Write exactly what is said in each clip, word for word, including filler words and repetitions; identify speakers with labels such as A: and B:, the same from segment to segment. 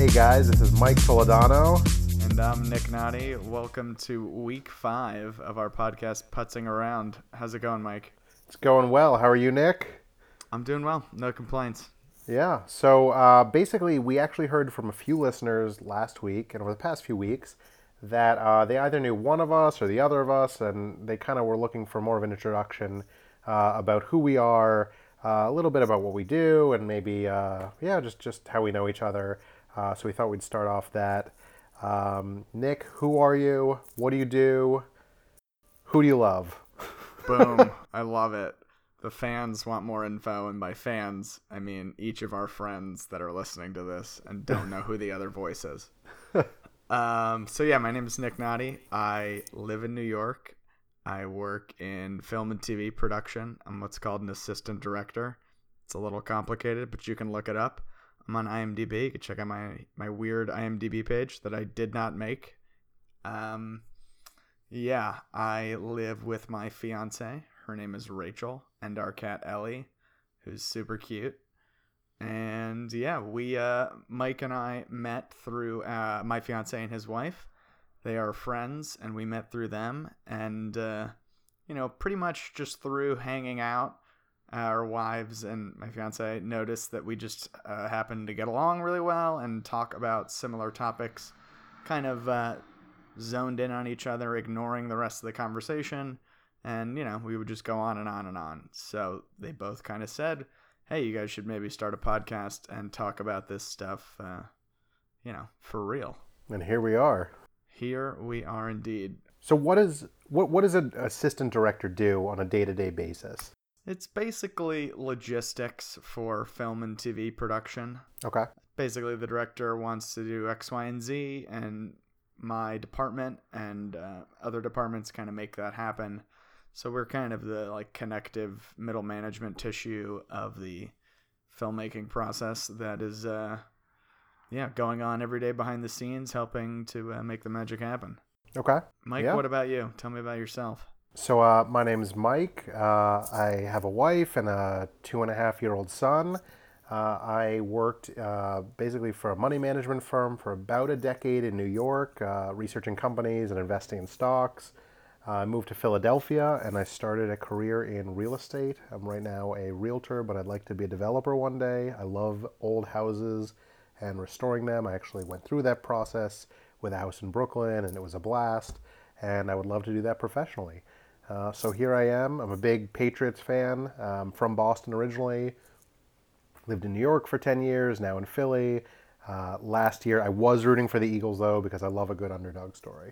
A: Hey guys, this is Mike Toledano.
B: And I'm Nick Noddy. Welcome to week five of our podcast, Putzing Around. How's it going, Mike?
A: It's going well. How are you, Nick?
B: I'm doing well. No complaints.
A: Yeah, so uh, basically we actually heard from a few listeners last week and over the past few weeks that uh, they either knew one of us or the other of us, and they kind of were looking for more of an introduction uh, about who we are, uh, a little bit about what we do, and maybe, uh, yeah, just, just how we know each other. Uh, so we thought we'd start off that. Um, Nick, who are you? What do you do? Who do you love?
B: Boom. I love it. The fans want more info, and by fans, I mean each of our friends that are listening to this and don't know who the other voice is. um, so yeah, my name is Nick Noddy. I live in New York. I work in film and T V production. I'm what's called an assistant director. It's a little complicated, but you can look it up. I'm on IMDb. You can check out my, my weird IMDb page that I did not make. Um, yeah, I live with my fiance. Her name is Rachel, and our cat Ellie, who's super cute. And yeah, we uh, Mike and I met through uh, my fiance and his wife. They are friends, and we met through them. And uh, you know, pretty much just through hanging out. Our wives and my fiance noticed that we just uh, happened to get along really well and talk about similar topics, kind of uh, zoned in on each other, ignoring the rest of the conversation. And, you know, we would just go on and on and on. So they both kind of said, hey, you guys should maybe start a podcast and talk about this stuff, uh, you know, for real.
A: And here we are.
B: Here we are indeed.
A: So what is what what does an assistant director do on a day-to-day basis?
B: It's basically logistics for film and T V production.
A: Okay.
B: Basically, the director wants to do X, Y, and Z, and my department and uh, other departments kind of make that happen. So we're kind of the like connective middle management tissue of the filmmaking process that is, uh, yeah, going on every day behind the scenes, helping to uh, make the magic happen.
A: Okay.
B: Mike,
A: yeah.
B: What about you? Tell me about yourself.
A: So uh, my name is Mike. Uh, I have a wife and a two and a half year old son. Uh, I worked uh, basically for a money management firm for about a decade in New York, uh, researching companies and investing in stocks. Uh, I moved to Philadelphia and I started a career in real estate. I'm right now a realtor, but I'd like to be a developer one day. I love old houses and restoring them. I actually went through that process with a house in Brooklyn, and it was a blast. And I would love to do that professionally. Uh, so here I am. I'm a big Patriots fan. I'm from Boston originally. Lived in New York for ten years, now in Philly. Uh, last year I was rooting for the Eagles though, because I love a good underdog story.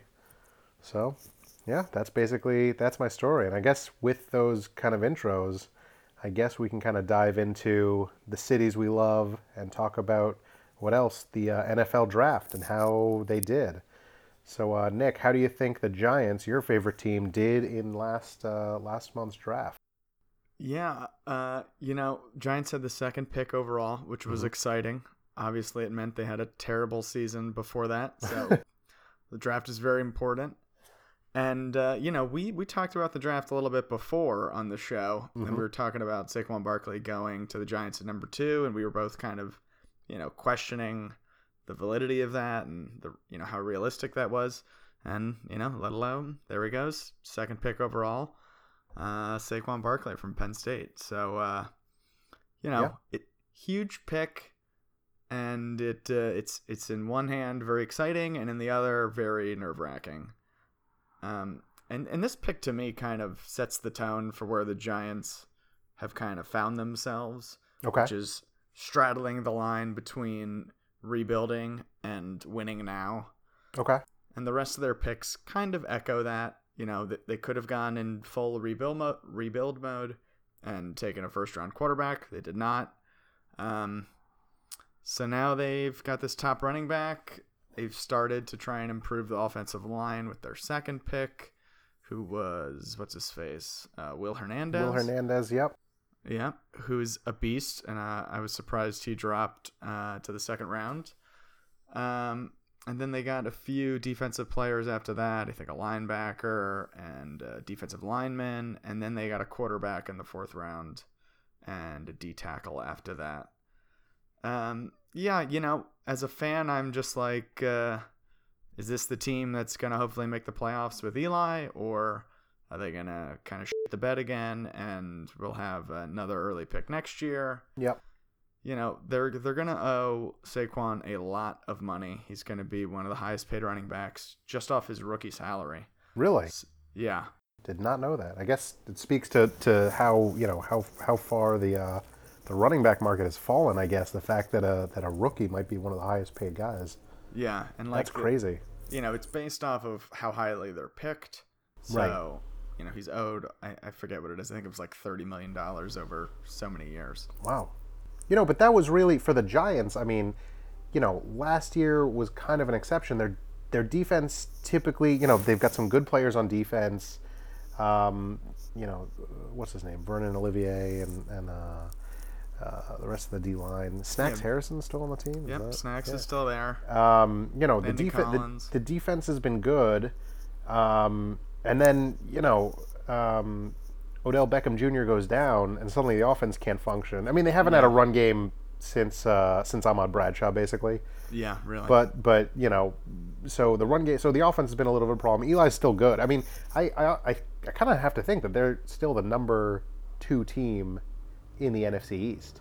A: So yeah, that's basically, that's my story. And I guess with those kind of intros, I guess we can kind of dive into the cities we love and talk about what else, the uh, N F L draft and how they did. So, uh, Nick, how do you think the Giants, your favorite team, did in last uh, last month's draft?
B: Yeah, uh, you know, Giants had the second pick overall, which was mm-hmm. exciting. Obviously, it meant they had a terrible season before that, so the draft is very important. And, uh, you know, we, we talked about the draft a little bit before on the show, mm-hmm. and we were talking about Saquon Barkley going to the Giants at number two, and we were both kind of, you know, questioning the validity of that and the you know how realistic that was, and you know let alone there he goes, second pick overall, uh, Saquon Barkley from Penn State. So uh, you know yeah. it huge pick, and it uh, it's it's in one hand very exciting, and in the other very nerve wracking. Um, and and this pick to me kind of sets the tone for where the Giants have kind of found themselves,
A: okay.
B: which is straddling the line between rebuilding and winning now.
A: Okay.
B: And the rest of their picks kind of echo that. You know, that they could have gone in full rebuild mode, rebuild mode and taken a first round quarterback. They did not. Um, so now they've got this top running back. They've started to try and improve the offensive line with their second pick, who was, what's his face? Uh, Will Hernandez.
A: Will Hernandez, yep.
B: Yeah, who's a beast, and uh, I was surprised he dropped uh, to the second round. Um, and then they got a few defensive players after that. I think a linebacker and a defensive lineman, and then they got a quarterback in the fourth round and a D tackle after that. Um, yeah, you know, as a fan, I'm just like, uh, is this the team that's going to hopefully make the playoffs with Eli, or are they going to kind of shit the bed again and we'll have another early pick next year?
A: Yep.
B: You know, they're they're going to owe Saquon a lot of money. He's going to be one of the highest paid running backs just off his rookie salary.
A: Really?
B: Yeah.
A: Did not know that. I guess it speaks to, to how, you know, how how far the uh, the running back market has fallen, I guess. The fact that a that a rookie might be one of the highest paid guys.
B: Yeah, and like
A: that's crazy.
B: The, you know, it's based off of how highly they're picked. So,
A: right.
B: you know, he's owed, I, I forget what it is. I think it was like thirty million dollars over so many years.
A: Wow. You know, but that was really, for the Giants, I mean, you know, last year was kind of an exception. Their their defense typically, you know, they've got some good players on defense. Um, you know, what's his name? Vernon Olivier and, and uh, uh, the rest of the D-line. Snacks
B: yeah.
A: Harrison's still on the team?
B: Yep,
A: that,
B: Snacks
A: yeah.
B: is still there.
A: Um, you know, the,
B: Andy
A: def-
B: Collins.
A: the, the defense has been good. Um, and then, you know, um, Odell Beckham Junior goes down, and suddenly the offense can't function. I mean, they haven't
B: yeah.
A: had a run game since uh, since Ahmad Bradshaw, basically.
B: Yeah, really.
A: But but you know, so the run game, so the offense has been a little bit of a problem. Eli's still good. I mean, I I I, I kind of have to think that they're still the number two team in the N F C East.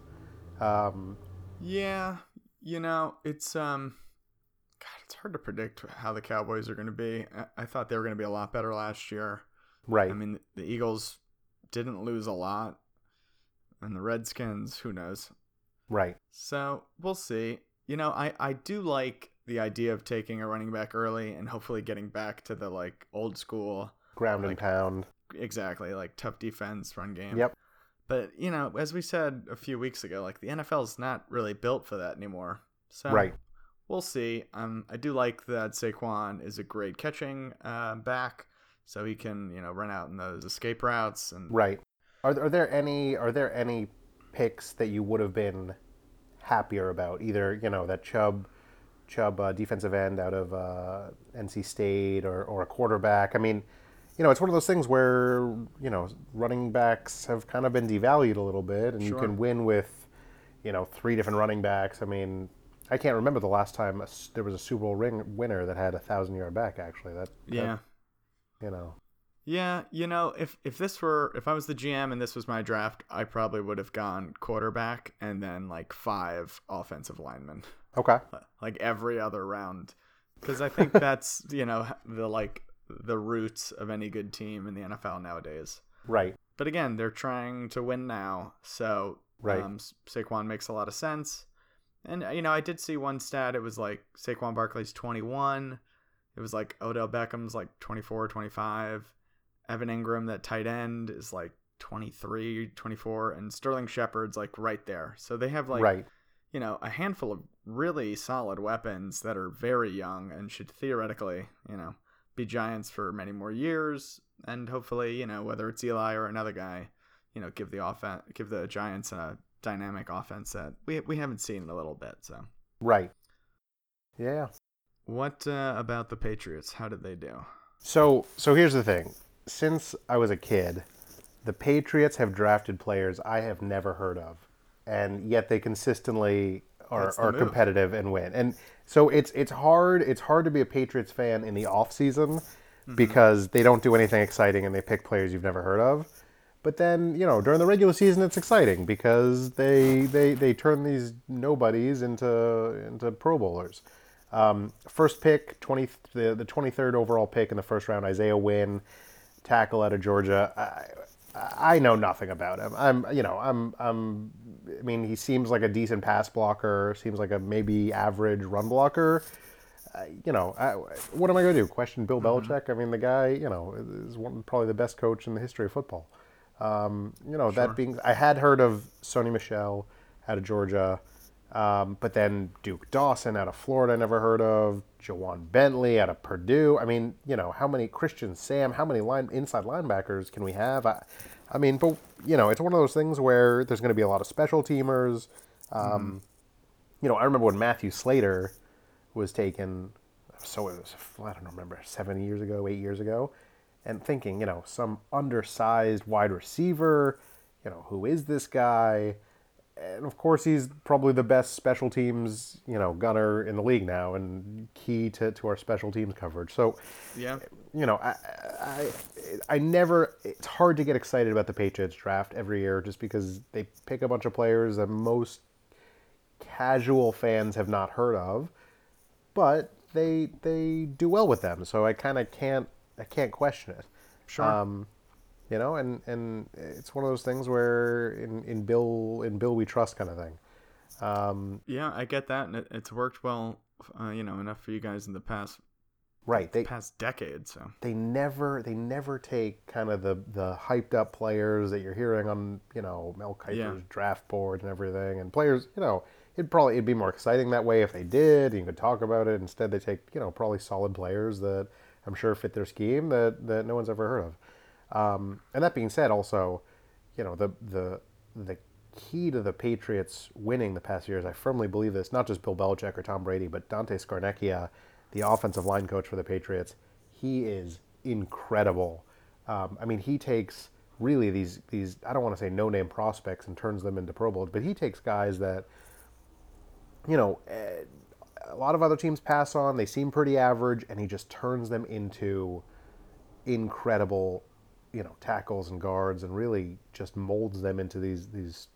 A: Um,
B: yeah, you know, it's um, God, it's hard to predict how the Cowboys are going to be. I, I thought they were going to be a lot better last year.
A: Right.
B: I mean, the Eagles didn't lose a lot, and the Redskins, who knows?
A: Right.
B: So we'll see. You know, I, I do like the idea of taking a running back early and hopefully getting back to the like old school
A: ground
B: like,
A: and pound.
B: Exactly, like tough defense, run game.
A: Yep.
B: But you know, as we said a few weeks ago, like the N F L is not really built for that anymore. So
A: right.
B: We'll see. Um, I do like that Saquon is a great catching uh, back. So he can, you know, run out in those escape routes and
A: right. Are are there any are there any picks that you would have been happier about? Either, you know, that Chubb Chubb uh, defensive end out of uh, N C State, or or a quarterback. I mean, you know, it's one of those things where, you know, running backs have kind of been devalued a little bit, and
B: Sure.
A: you can win with, you know, three different running backs. I mean, I can't remember the last time a, there was a Super Bowl ring winner that had a thousand yard back. Actually, that
B: yeah.
A: That, you know.
B: Yeah, you know, if if this were if I was the G M and this was my draft, I probably would have gone quarterback and then like five offensive linemen.
A: Okay.
B: Like every other round, because I think that's, you know, the like the roots of any good team in the N F L nowadays.
A: Right.
B: But again, they're trying to win now, so
A: right.
B: um, Saquon makes a lot of sense. And you know, I did see one stat. It was like Saquon Barkley's twenty-one. It was like Odell Beckham's like twenty-four, twenty-five. Evan Ingram, that tight end, is like twenty-three, twenty-four, and Sterling Shepard's like right there. So they have like,
A: right.
B: you know, a handful of really solid weapons that are very young and should theoretically, you know, be Giants for many more years. And hopefully, you know, whether it's Eli or another guy, you know, give the offense, give the Giants a dynamic offense that we we haven't seen in a little bit. So
A: right. Yeah.
B: What uh, about the Patriots? How did they do?
A: So so here's the thing. Since I was a kid, the Patriots have drafted players I have never heard of, and yet they consistently are,
B: That's the
A: are
B: move.
A: competitive and win. And so it's it's hard it's hard to be a Patriots fan in the off season
B: Mm-hmm.
A: because they don't do anything exciting and they pick players you've never heard of. But then, you know, during the regular season, it's exciting because they they, they turn these nobodies into into Pro Bowlers. Um, first pick, twenty the, the twenty-third overall pick in the first round, Isaiah Wynn, tackle out of Georgia. I, I know nothing about him. I'm, you know, I'm, I'm, I mean, he seems like a decent pass blocker, seems like a maybe average run blocker. Uh, you know, I, what am I going to do? Question Bill
B: Mm-hmm.
A: Belichick? I mean, the guy, you know, is one, probably the best coach in the history of football. Um, you know,
B: Sure.
A: that being, I had heard of Sony Michel out of Georgia. Um, but then Duke Dawson out of Florida, I never heard of. Jawan Bentley out of Purdue. I mean, you know, how many Christian Sam, how many line inside linebackers can we have? I, I mean, but, you know, it's one of those things where there's going to be a lot of special teamers. Um,
B: Mm-hmm.
A: You know, I remember when Matthew Slater was taken, so it was, I don't remember, seven years ago, eight years ago, and thinking, you know, some undersized wide receiver, you know, who is this guy? and of course he's probably the best special teams, you know, gunner in the league now, and key to, to our special teams coverage. So,
B: Yeah.
A: you know, I, I I never. It's hard to get excited about the Patriots draft every year just because they pick a bunch of players that most casual fans have not heard of, but they they do well with them. So I kind of can't I can't question it.
B: Sure.
A: Um, you know, and, and it's one of those things where in, in Bill in Bill we trust kind of thing. Um,
B: yeah, I get that, and it, it's worked well, uh, you know, enough for you guys in the past
A: right. They
B: past decade. So
A: they never they never take kind of the, the hyped up players that you're hearing on, you know, Mel Kiper's
B: Yeah.
A: draft board and everything, and players, you know, it'd probably it'd be more exciting that way if they did and you could talk about it. Instead they take, you know, probably solid players that I'm sure fit their scheme that, that no one's ever heard of. Um, and that being said, also, you know, the the the key to the Patriots winning the past years, I firmly believe this, not just Bill Belichick or Tom Brady, but Dante Scarnecchia, the offensive line coach for the Patriots. He is incredible. Um, I mean, he takes really these these I don't want to say no name prospects and turns them into Pro Bowls, but he takes guys that, you know, eh, a lot of other teams pass on. They seem pretty average, and he just turns them into incredible, you know, tackles and guards, and really just molds them into these these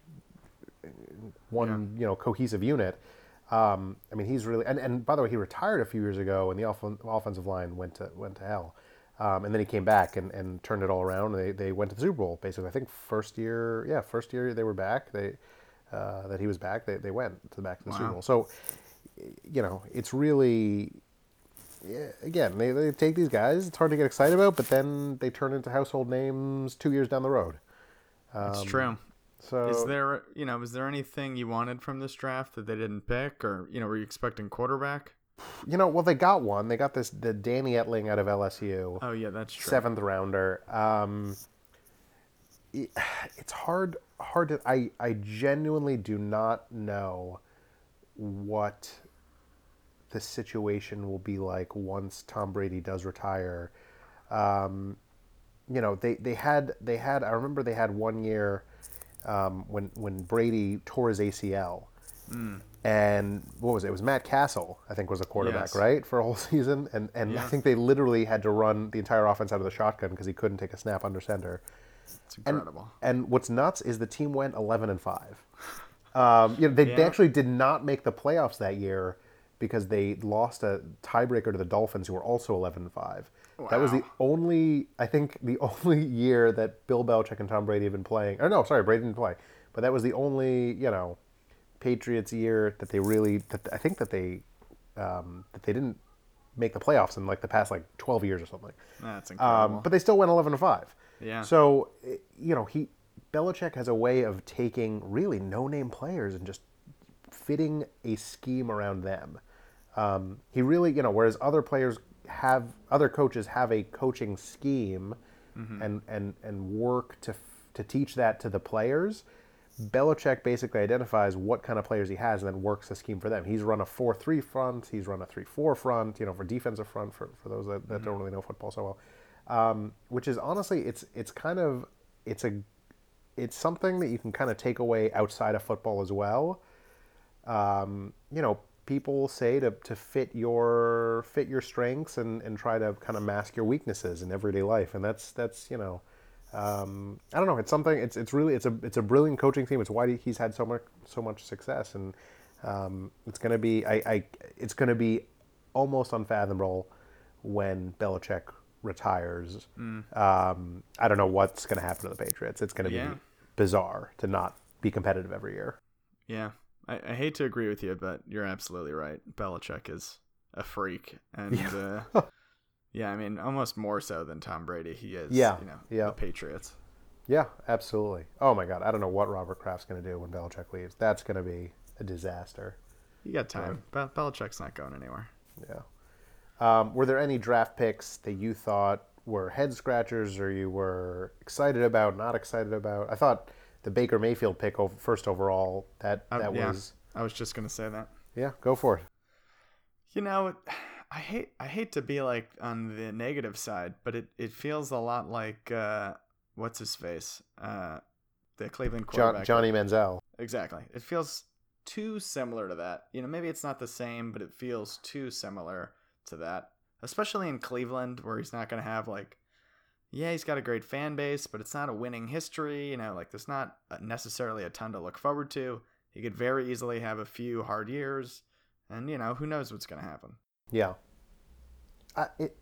A: one yeah. you know cohesive unit. Um, I mean, he's really and, and by the way, he retired a few years ago, and the off- offensive line went to went to hell. Um, and then he came back and, and turned it all around. And they they went to the Super Bowl basically. I think first year, yeah, first year they were back. They uh, that he was back. They they went to the back to the wow. Super Bowl. So, you know, it's really. Yeah, again, they, they take these guys. It's hard to get excited about, but then they turn into household names two years down the road.
B: Um, it's true.
A: So,
B: is there, you know, was there anything you wanted from this draft that they didn't pick, or you know, were you expecting quarterback?
A: You know, well, they got one. They got this the Danny Etling out of L S U.
B: Oh yeah, that's true.
A: Seventh rounder. Um, it, it's hard, hard to. I I genuinely do not know what the situation will be like once Tom Brady does retire. Um, you know, they, they had they had I remember they had one year um, when when Brady tore his A C L, mm. and what was it? It was Matt Castle, I think, was a quarterback, yes. right, for a whole season, and and yeah. I think they literally had to run the entire offense out of the shotgun because he couldn't take a snap under center.
B: It's incredible.
A: And, and what's nuts is the team went eleven and five. Um, you know, they, yeah. they actually did not make the playoffs that year, because they lost a tiebreaker to the Dolphins, who were also eleven and five. Wow. That was the only, I think, the only year that Bill Belichick and Tom Brady have been playing. Or no, sorry, Brady didn't play. But that was the only, you know, Patriots year that they really, that I think that they, um, that they didn't make the playoffs in like the past like twelve years or something.
B: That's incredible.
A: Um, but they still went eleven and five.
B: Yeah.
A: So, you know, he, Belichick has a way of taking really no-name players and just fitting a scheme around them. Um, he really, you know, whereas other players have, other coaches have a coaching scheme mm-hmm. and, and, and work to to teach that to the players, Belichick basically identifies what kind of players he has and then works the scheme for them. He's run a four three front, he's run a three four front, you know, for defensive front, for, for those that, that mm-hmm. don't really know football so well. Um, which is honestly, it's it's kind of, it's a, it's something that you can kind of take away outside of football as well. Um, you know, people say to, to fit your fit your strengths and, and try to kind of mask your weaknesses in everyday life, and that's that's you know, um, I don't know. It's something. It's it's really it's a it's a brilliant coaching team. It's why he's had so much so much success, and um, it's gonna be I, I it's gonna be almost unfathomable when Belichick retires. Mm. Um, I don't know what's gonna happen to the Patriots. It's gonna yeah. be bizarre to not be competitive every year.
B: Yeah. I, I hate to agree with you, but you're absolutely right. Belichick is a freak, and yeah, uh, yeah I mean, almost more so than Tom Brady. He is,
A: yeah,
B: you know,
A: yeah.
B: the Patriots.
A: Yeah, absolutely. Oh my God, I don't know what Robert Kraft's going to do when Belichick leaves. That's going to be a disaster.
B: You got time. Yeah. Be- Belichick's not going anywhere.
A: Yeah. Um, were there any draft picks that you thought were head scratchers, or you were excited about, not excited about? I thought the Baker Mayfield pick over, first overall, that, that uh,
B: yeah,
A: was...
B: I was just going to say that.
A: Yeah, go for it.
B: You know, I hate I hate to be like on the negative side, but it, it feels a lot like, uh, what's his face? Uh, the Cleveland quarterback.
A: John, Johnny Manziel.
B: exactly. It feels too similar to that. You know, maybe it's not the same, but it feels too similar to that. Especially in Cleveland, where he's not going to have, like, yeah, he's got a great fan base, but it's not a winning history. You know, like, there's not necessarily a ton to look forward to. He could very easily have a few hard years, and, you know, who knows what's going to happen.
A: Yeah. Uh, it,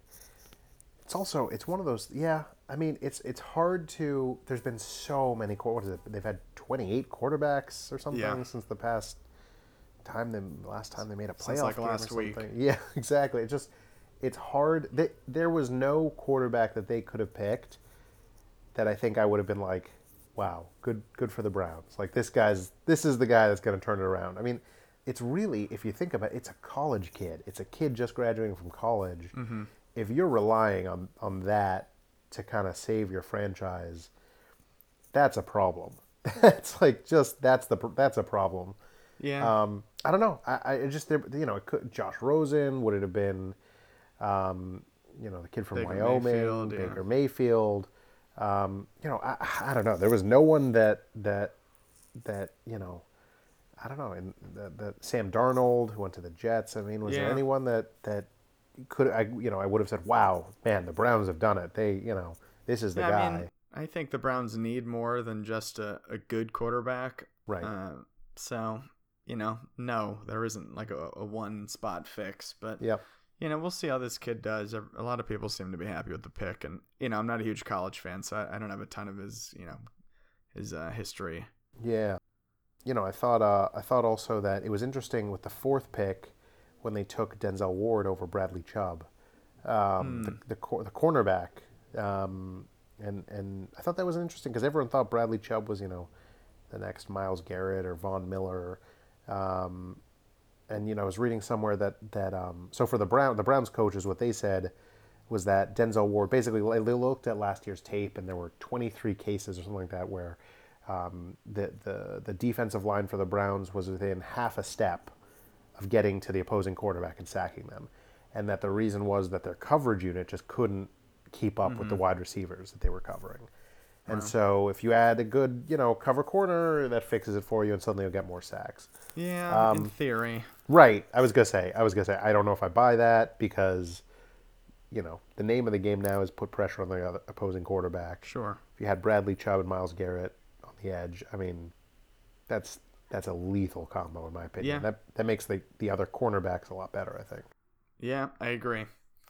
A: it's also, it's one of those, yeah, I mean, it's it's hard to, there's been so many, what is it, they've had twenty-eight quarterbacks or something
B: Yeah.
A: since the past time, they, last time they made a playoff
B: Since, like,
A: game
B: last
A: or
B: week.
A: something. Yeah, exactly. It just, it's hard. They, there was no quarterback that they could have picked that I think I would have been like, wow, good good for the Browns. Like, this guy's, this is the guy that's going to turn it around. I mean, it's really, if you think about it, it's a college kid. It's a kid just graduating from college.
B: Mm-hmm.
A: If you're relying on, on that to kind of save your franchise, that's a problem. That's like just, that's the, that's a problem.
B: Yeah.
A: Um, I don't know. I, I it just, you know, it could, Josh Rosen, would it have been, um, you know, the kid from
B: Baker
A: Wyoming,
B: Mayfield, yeah.
A: Baker Mayfield. Um, you know, I, I don't know. There was no one that, that, that, you know, I don't know. And the, the Sam Darnold, who went to the Jets. I mean, was
B: Yeah.
A: there anyone that, that could, I, you know, I would have said, wow, man, the Browns have done it. They, you know, this is the
B: yeah,
A: guy.
B: I mean, I think the Browns need more than just a, a good quarterback.
A: Right.
B: Uh, so, you know, no, there isn't like a, a one spot fix, but
A: Yep.
B: you know, we'll see how this kid does. A lot of people seem to be happy with the pick, and you know, I'm not a huge college fan, so I, I don't have a ton of his, you know, his uh, history.
A: Yeah. You know, I thought uh, I thought also that it was interesting with the fourth pick when they took Denzel Ward over Bradley Chubb, um, the the, cor- the cornerback, um, and and I thought that was interesting because everyone thought Bradley Chubb was, you know, the next Myles Garrett or Von Miller, um, and you know I was reading somewhere that that um, so for the Brown the Browns coaches, what they said was that Denzel Ward basically, they looked at last year's tape and there were twenty-three cases or something like that where um, the, the the defensive line for the Browns was within half a step of getting to the opposing quarterback and sacking them, and that the reason was that their coverage unit just couldn't keep up mm-hmm. with the wide receivers that they were covering. And wow. so if you add a good, you know, cover corner, that fixes it for you and suddenly you'll get more sacks.
B: Yeah, um, in theory.
A: Right. I was going to say, I was going to say, I don't know if I buy that because, you know, the name of the game now is put pressure on the other opposing quarterback.
B: Sure.
A: If you had Bradley Chubb and Myles Garrett on the edge, I mean, that's that's a lethal combo in my opinion.
B: Yeah.
A: That that makes the, the other cornerbacks a lot better, I think.
B: Yeah, I agree.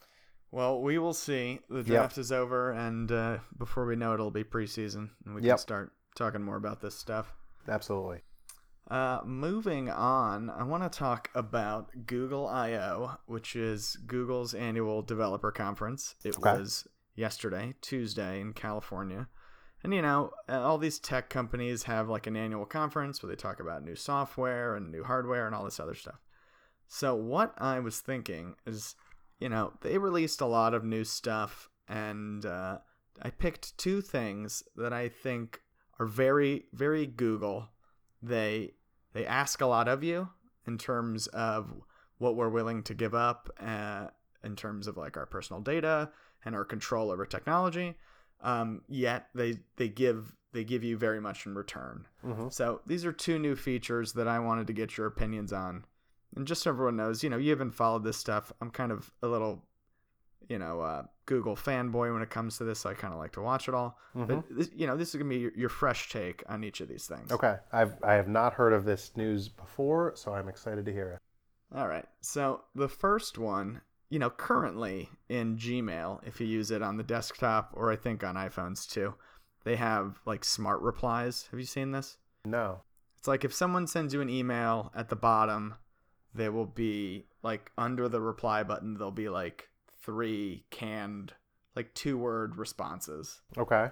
B: Well, we will see. The draft yep. is over, and uh, before we know it, it'll be preseason, and we yep. can start talking more about this stuff.
A: Absolutely.
B: Uh, moving on, I want to talk about Google I O, which is Google's annual developer conference. It okay. was yesterday, Tuesday, in California. And, you know, all these tech companies have like an annual conference where they talk about new software and new hardware and all this other stuff. So what I was thinking is, you know, they released a lot of new stuff, and uh, I picked two things that I think are very, very Google. They they ask a lot of you in terms of what we're willing to give up uh, in terms of like our personal data and our control over technology. Um, yet they they give they give you very much in return. Mm-hmm. So these are two new features that I wanted to get your opinions on. And just so everyone knows, you know, you haven't followed this stuff. I'm kind of a little, you know, uh, Google fanboy when it comes to this. So I kind of like to watch it all. Mm-hmm. But, this, you know, this is going to be your, your fresh take on each of these things.
A: Okay. I've, I have not heard of this news before, so I'm excited to hear it.
B: All right. So the first one, you know, currently in Gmail, if you use it on the desktop or I think on iPhones too, they have like smart replies. Have you seen this?
A: No.
B: It's like if someone sends you an email at the bottom, there will be, like, under the reply button, there'll be, like, three canned, like, two-word responses.
A: Okay.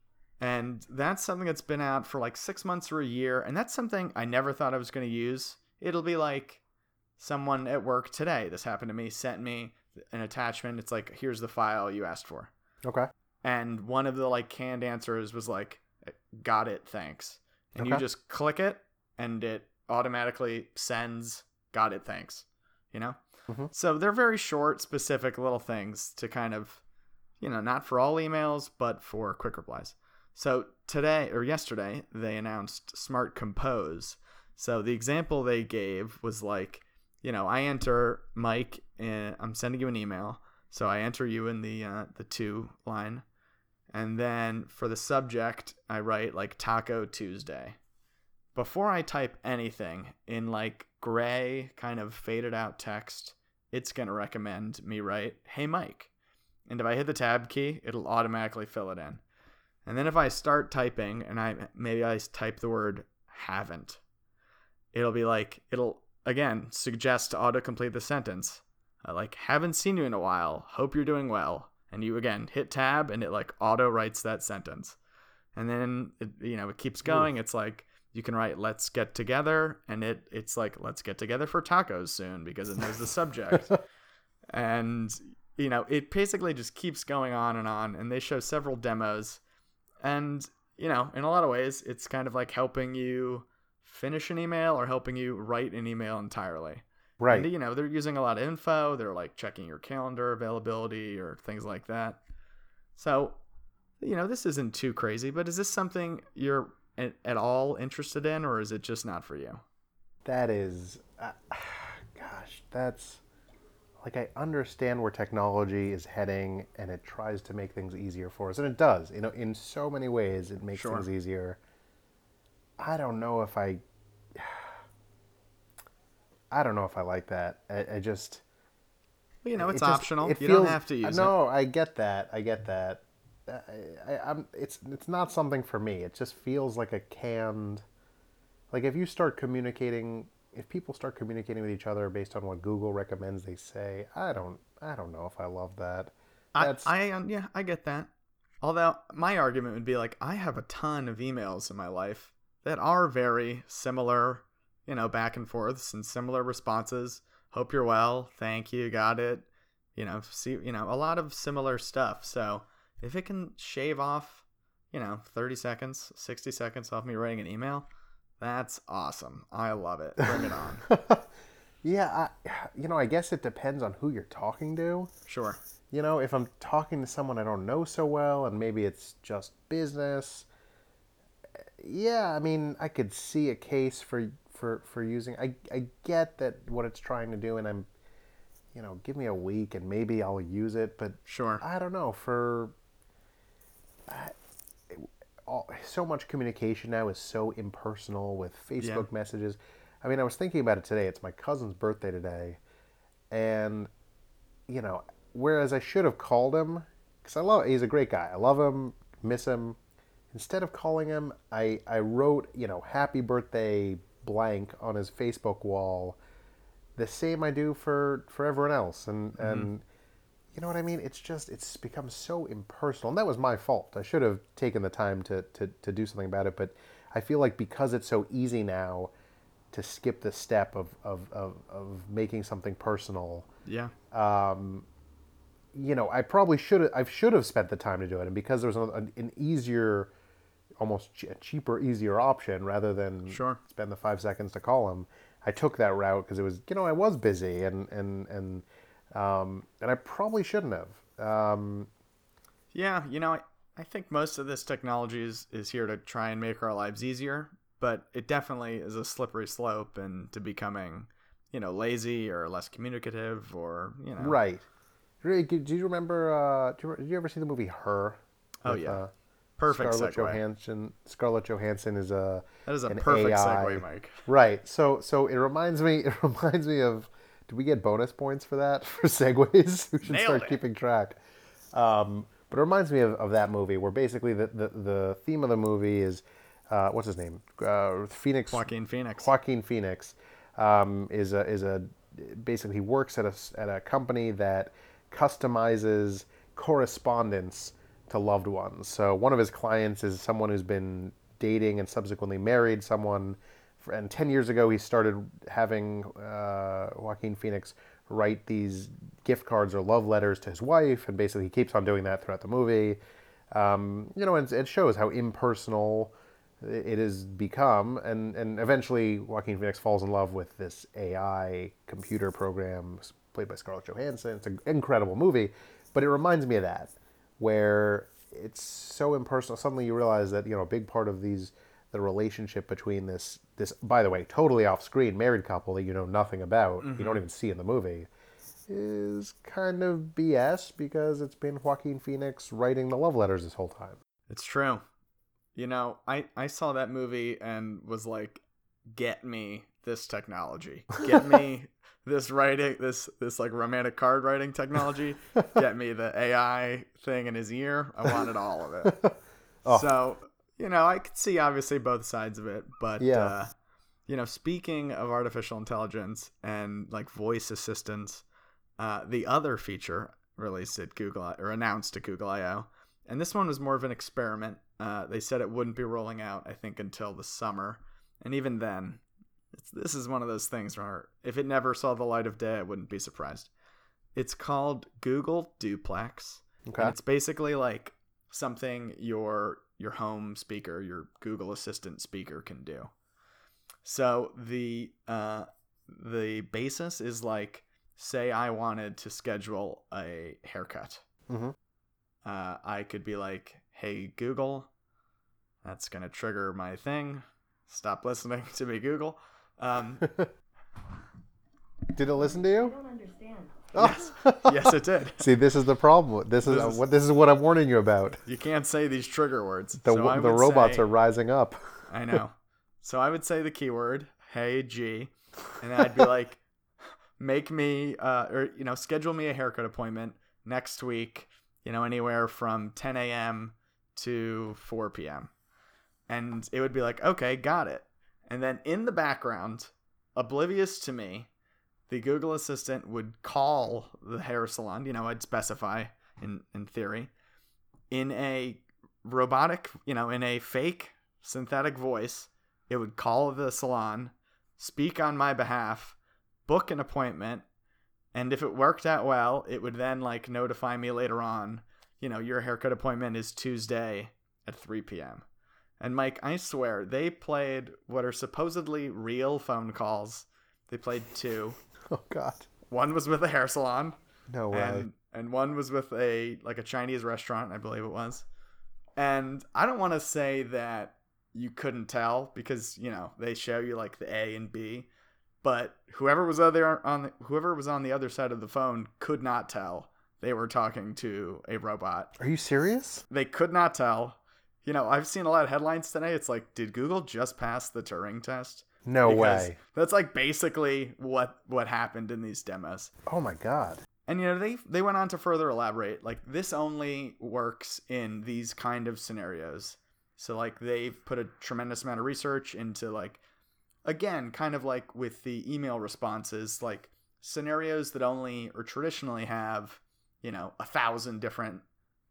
B: And that's something that's been out for, like, six months or a year, and that's something I never thought I was going to use. It'll be, like, someone at work today, this happened to me, sent me an attachment. It's like, here's the file you asked for.
A: Okay.
B: And one of the, like, canned answers was, like, got it, thanks. And
A: okay.
B: you just click it, and it automatically sends... got it, thanks. You know? Mm-hmm. So they're very short, specific little things to kind of, you know, not for all emails, but for quick replies. So today or yesterday, they announced Smart Compose. So the example they gave was like, you know, I enter Mike and I'm sending you an email. So I enter you in the uh, the to line. And then for the subject, I write like Taco Tuesday. Before I type anything in like gray kind of faded out text, it's going to recommend me write, hey, Mike. And if I hit the tab key, it'll automatically fill it in. And then if I start typing and I maybe I type the word haven't, it'll be like, it'll again suggest to autocomplete the sentence. Uh, like, haven't seen you in a while. Hope you're doing well. And you, again, hit tab, and it, like, auto-writes that sentence. And then, it, you know, it keeps going. It's like, you can write, let's get together, and it it's like, let's get together for tacos soon, because it knows the subject. And, you know, it basically just keeps going on and on, and they show several demos. And, you know, in a lot of ways, it's kind of like helping you finish an email or helping you write an email entirely.
A: Right.
B: And, you know, they're using a lot of info. They're like checking your calendar availability or things like that. So, you know, this isn't too crazy, but is this something you're at, at all interested in, or is it just not for you?
A: That is, uh, gosh, that's like, I understand where technology is heading and it tries to make things easier for us. And it does, you know, in so many ways, it makes
B: Sure.
A: things easier. I don't know if I, I don't know if I like that. I, I just,
B: Well, you know, it's
A: it just-
B: optional.
A: it
B: You
A: feels-
B: don't have to use it.
A: No, I get that. I get that. I, I, I'm. It's it's not something for me. It just feels like a canned. Like if you start communicating, if people start communicating with each other based on what Google recommends they say, I don't. I don't know if I love that.
B: I,
A: That's
B: I um, yeah, I get that. Although my argument would be like, I have a ton of emails in my life that are very similar, you know, back and forths and similar responses. Hope you're well. Thank you. Got it. You know, see, you know, a lot of similar stuff. So if it can shave off, you know, thirty seconds, sixty seconds off me writing an email, that's awesome. I love it. Bring it on.
A: yeah. I, you know, I guess it depends on who you're talking to.
B: Sure.
A: You know, if I'm talking to someone I don't know so well, and maybe it's just business. Yeah, I mean, I could see a case for for for using. I I get that what it's trying to do, and I'm, you know, give me a week and maybe I'll use it. But
B: Sure.
A: I don't know. For I, all, so much communication now is so impersonal with Facebook
B: Yeah.
A: messages. I mean, I was thinking about it today. It's my cousin's birthday today, and you know, whereas I should have called him because I love. He's a great guy. I love him. Miss him. Instead of calling him, I, I wrote, you know, happy birthday blank on his Facebook wall, the same I do for, for everyone else. And, mm-hmm. and you know what I mean? It's just, it's become so impersonal. And that was my fault. I should have taken the time to, to, to do something about it. But I feel like because it's so easy now to skip the step of, of, of, of making something personal.
B: Yeah.
A: Um, you know, I probably should have, I should have spent the time to do it. And because there was an, an easier, almost a cheaper, easier option rather than
B: Sure.
A: spend the five seconds to call him, I took that route because it was, you know, I was busy and, and, and, um, and I probably shouldn't have. Um,
B: yeah. You know, I, I think most of this technology is, is here to try and make our lives easier, but it definitely is a slippery slope and to becoming, you know, lazy or less communicative or, you know.
A: Right. Do you remember, uh, do you, did you ever see the movie Her?
B: Oh,
A: with,
B: yeah.
A: Uh,
B: Perfect
A: Scarlett
B: segue.
A: Johansson. Scarlett Johansson is a
B: That is a
A: an
B: perfect
A: A I.
B: segue, Mike.
A: Right. So so it reminds me it reminds me of. Do we get bonus points for that for segues? We should
B: Nailed
A: start
B: it.
A: keeping track. Um, but it reminds me of, of that movie where basically the, the, the theme of the movie is uh, what's his name? Uh, Phoenix.
B: Joaquin Phoenix.
A: Joaquin Phoenix um, is a is a basically works at a at a company that customizes correspondence to loved ones. So one of his clients is someone who's been dating and subsequently married someone. And ten years ago, he started having uh, Joaquin Phoenix write these gift cards or love letters to his wife, and basically he keeps on doing that throughout the movie. Um, you know, and it shows how impersonal it has become, and, and eventually Joaquin Phoenix falls in love with this A I computer program played by Scarlett Johansson. It's an incredible movie, but it reminds me of that, where it's so impersonal. Suddenly you realize that, you know, a big part of these, the relationship between this, this, by the way, totally off screen married couple that you know nothing about, you don't even see in the movie, is kind of B S because it's been Joaquin Phoenix writing the love letters this whole time.
B: It's true. You know, I, I saw that movie and was like, get me this technology. Get me this writing, this, this like romantic card writing technology. Get me the A I thing in his ear. I wanted all of it. oh. So, you know, I could see obviously both sides of it. But, yeah. uh, you know, speaking of artificial intelligence and like voice assistants, uh, the other feature released at Google or announced at Google I O, and this one was more of an experiment. Uh, they said it wouldn't be rolling out, I think, until the summer. And even then, it's, this is one of those things where if it never saw the light of day, I wouldn't be surprised. It's called Google Duplex.
A: Okay.
B: And it's basically like something your your home speaker, your Google Assistant speaker can do. So the uh, the basis is like, say I wanted to schedule a haircut.
A: Mm-hmm.
B: Uh, I could be like, hey, Google, that's going to trigger my thing. Stop listening to me, Google. Um,
A: did it listen to you?
C: I don't understand.
B: Yes, yes, it did.
A: See, this is the problem. This is,
B: This is-
A: what this is what I'm warning you about.
B: You can't say these trigger words.
A: The
B: So I
A: the
B: would
A: robots
B: say-
A: are rising up.
B: I know. So I would say the keyword, hey, G, and I'd be like, make me, uh, or, you know, schedule me a haircut appointment next week, you know, anywhere from ten a.m. to four p.m. And it would be like, okay, got it. And then in the background, oblivious to me, the Google Assistant would call the hair salon, you know, I'd specify in, in theory, in a robotic, you know, in a fake synthetic voice. It would call the salon, speak on my behalf, book an appointment, and if it worked out well, it would then like notify me later on, you know, your haircut appointment is Tuesday at three p.m. And Mike, I swear, they played what are supposedly real phone calls. They played two.
A: Oh God.
B: One was with a hair salon.
A: No way.
B: And, and one was with a like a Chinese restaurant, I believe it was. And I don't want to say that you couldn't tell because, you know, they show you like the A and B, but whoever was other on the, whoever was on the other side of the phone could not tell they were talking to a robot.
A: Are you serious?
B: They could not tell. You know, I've seen a lot of headlines today. It's like, did Google just pass the Turing test?
A: No
B: Because
A: way.
B: That's like basically what what happened in these demos.
A: Oh my God.
B: And, you know, they they went on to further elaborate. Like, this only works in these kind of scenarios. So, like, they've put a tremendous amount of research into, like, again, kind of like with the email responses, like, scenarios that only or traditionally have, you know, a thousand different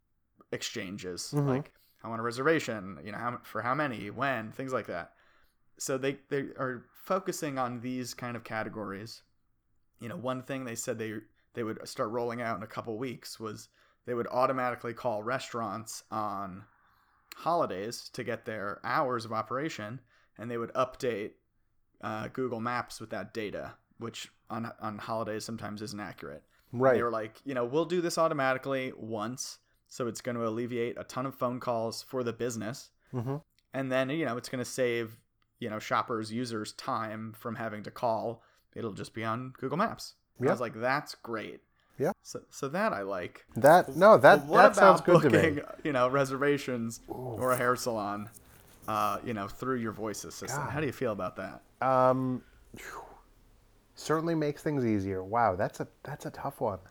B: exchanges.
A: Mhm.
B: Like, I want a reservation, you know, how, for how many, when, things like that. So they, they are focusing on these kind of categories. You know, one thing they said they they would start rolling out in a couple weeks was they would automatically call restaurants on holidays to get their hours of operation, and they would update uh, Google Maps with that data, which on on holidays sometimes isn't accurate.
A: Right.
B: They were like, you know, we'll do this automatically once, so it's going to alleviate a ton of phone calls for the business,
A: Mm-hmm.
B: and then, you know, it's going to save, you know, shoppers, users time from having to call. It'll just be on Google Maps. And I
A: Yeah.
B: was like, that's great.
A: Yeah.
B: So, so that I like.
A: That no, that
B: But what
A: that sounds
B: about
A: good to
B: booking,
A: me.
B: you know, reservations or a hair salon, uh, you know, through your voice assistant?
A: God.
B: How do you feel about that?
A: Um, phew. Certainly makes things easier. Wow, that's a that's a tough one.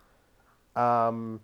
A: Um,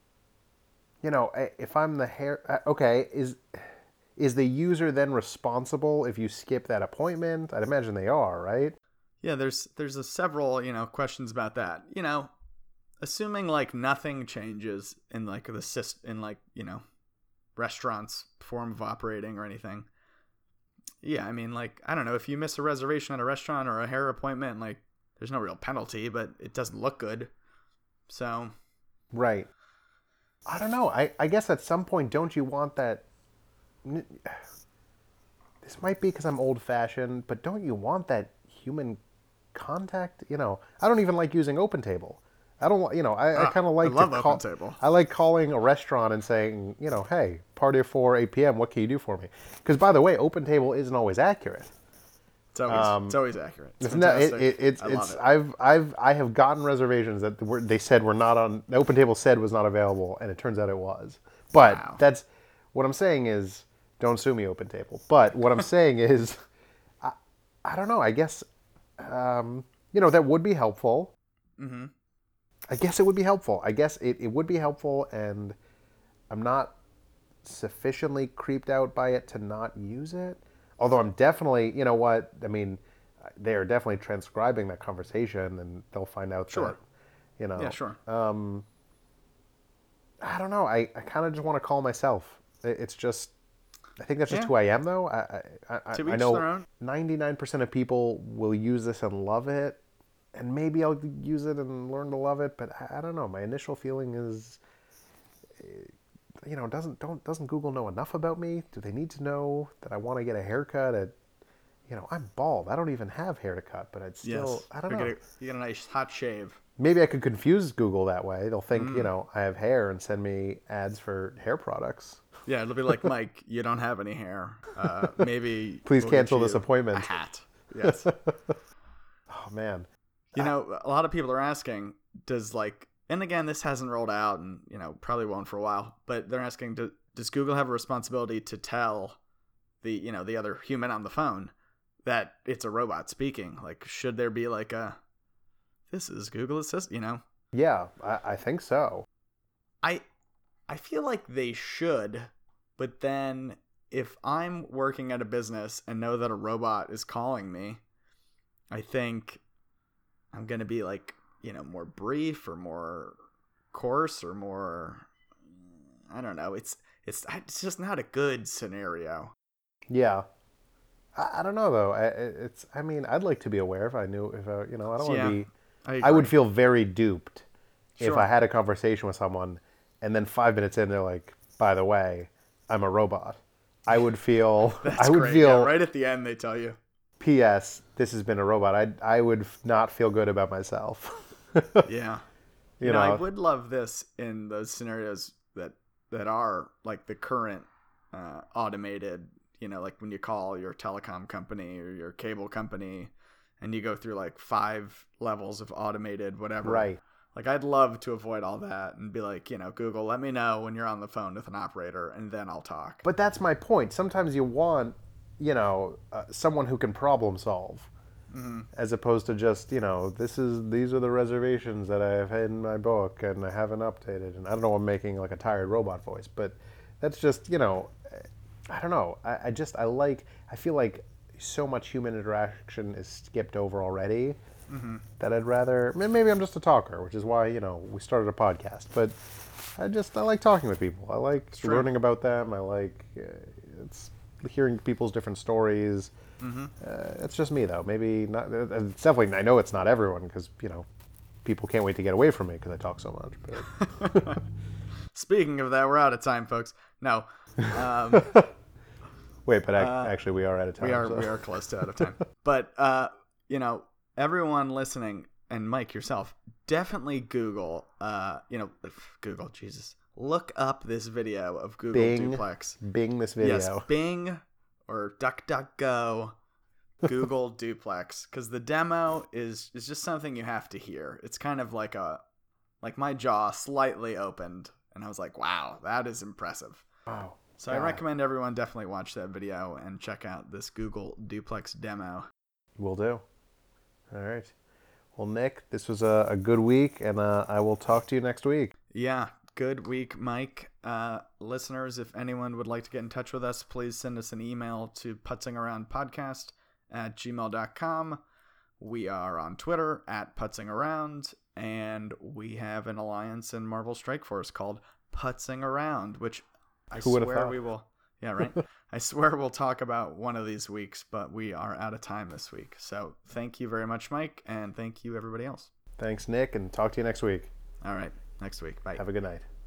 A: you know, I- if I'm the hair, uh, okay, is is the user then responsible if you skip that appointment? I'd imagine they are, right?
B: Yeah, there's there's a several, you know, questions about that. You know, assuming like nothing changes in like the syst- in like, you know, restaurants form of operating or anything. Yeah, I mean, like, I don't know, if you miss a reservation at a restaurant or a hair appointment, like, there's no real penalty, but it doesn't look good. So,
A: Right. I don't know. I, I guess at some point, don't you want that? n- This might be because I'm old fashioned, but don't you want that human contact? You know, I don't even like using OpenTable. I don't, wa- you know, I, I
B: Ah,
A: kind of
B: I
A: like to
B: love
A: call.
B: OpenTable.
A: I like calling a restaurant and saying, you know, hey, party at four, eight p m. What can you do for me? Because by the way, OpenTable isn't always accurate.
B: It's always it's always accurate. It's
A: It's not. It,
B: fantastic.
A: it, it's.
B: I love
A: It's.
B: it.
A: I've. I've. I have gotten reservations that were, they said were not on. The OpenTable said was not available, and it turns out it was. But
B: Wow.
A: that's what I'm saying is, don't sue me, OpenTable. But what I'm saying is, I, I don't know. I guess, um, you know, that would be helpful.
B: Mm-hmm.
A: I guess it would be helpful. I guess it, it would be helpful, and I'm not sufficiently creeped out by it to not use it. Although I'm definitely, you know what, I mean, they are definitely transcribing that conversation, and they'll find out
B: Sure.
A: that, you know.
B: Yeah, sure.
A: Um, I don't know. I, I kind of just want to call myself. It- It's just, I think that's just
B: Yeah.
A: who I am, though. I I, I,
B: To
A: I
B: each
A: know
B: their own.
A: ninety-nine percent of people will use this and love it, and maybe I'll use it and learn to love it. But I, I don't know. My initial feeling is, you know, doesn't don't doesn't Google know enough about me? Do they need to know that I want to get a haircut? At, you know, I'm bald. I don't even have hair to cut, but I'd still,
B: Yes.
A: I don't
B: you
A: know.
B: Get a, you get a nice hot shave.
A: Maybe I could confuse Google that way. They'll think,
B: Mm.
A: you know, I have hair and send me ads for hair products.
B: Yeah, it'll be like, Mike, you don't have any hair. Uh, maybe
A: Please
B: we'll get
A: cancel
B: you
A: this appointment.
B: A hat. Yes.
A: Oh man.
B: You know, a lot of people are asking, does like, and again, this hasn't rolled out and, you know, probably won't for a while, but they're asking, do, does Google have a responsibility to tell the, you know, the other human on the phone that it's a robot speaking? Like, should there be like a, this is Google Assistant, you know?
A: Yeah, I, I think so.
B: I, I feel like they should, but then if I'm working at a business and know that a robot is calling me, I think I'm going to be like, you know, more brief or more coarse or more, I don't know. It's, it's, it's just not a good scenario.
A: Yeah. I, I don't know though. I, it's. I mean, I'd like to be aware if I knew. If I, you know, I don't want to
B: Yeah,
A: be.
B: I,
A: I would
B: agree.
A: feel very duped if
B: Sure.
A: I had a conversation with someone, and then five minutes in, they're like, "By the way, I'm a robot." I would feel.
B: That's
A: I would
B: great.
A: feel.
B: Yeah, right at the end, they tell you.
A: P S. This has been a robot. I. I would not feel good about myself.
B: Yeah.
A: You,
B: You know,
A: know.
B: I would love this in those scenarios that that are like the current uh, automated, you know, like when you call your telecom company or your cable company and you go through like five levels of automated whatever.
A: Right.
B: Like I'd love to avoid all that and be like, you know, Google, let me know when you're on the phone with an operator and then I'll talk.
A: But that's my point. Sometimes you want, you know, uh, someone who can problem solve.
B: Mm-hmm.
A: As opposed to just, you know, this is these are the reservations that I have in my book and I haven't updated. And I don't know, I'm making like a tired robot voice, but that's just, you know, I don't know. I, I just I like I feel like so much human interaction is skipped over already
B: Mm-hmm.
A: that I'd rather maybe I'm just a talker, which is why, you know, we started a podcast. But I just I like talking with people. I like
B: true.
A: learning about them. I like uh, it's hearing people's different stories.
B: Mm-hmm.
A: Uh, it's just me, though. Maybe not. It's definitely. I know it's not everyone because you know, people can't wait to get away from me because I talk so much. But
B: Speaking of that, we're out of time, folks. No. Um,
A: wait, but ac-
B: Uh,
A: actually, we are out of time.
B: we are
A: so.
B: we are close to out of time. But uh, you know, everyone listening and Mike yourself, definitely Google. Uh, you know, Google. Jesus, look up this video of Google
A: Bing,
B: Duplex.
A: Bing this video.
B: Yes, Bing or DuckDuckGo. Google Duplex, because the demo is is just something you have to hear. It's kind of like a like my jaw slightly opened, and I was like, "Wow, that is impressive."
A: Wow.
B: So
A: God.
B: I recommend everyone definitely watch that video and check out this Google Duplex demo.
A: Will do. All right. Well, Nick, this was a, a good week, and uh, I will talk to you next week.
B: Yeah, good week, Mike. Uh, listeners, if anyone would like to get in touch with us, please send us an email to putzingaroundpodcast at gmail dot com. We are on Twitter at putzingaround, and we have an alliance in Marvel Strike Force called Putzing Around, which I
A: Who would've
B: swear
A: thought?
B: we will. Yeah, right. I swear we'll talk about one of these weeks, but we are out of time this week. So thank you very much, Mike, and thank you everybody else.
A: Thanks, Nick, and talk to you next week.
B: All right, next week. Bye.
A: Have a good night.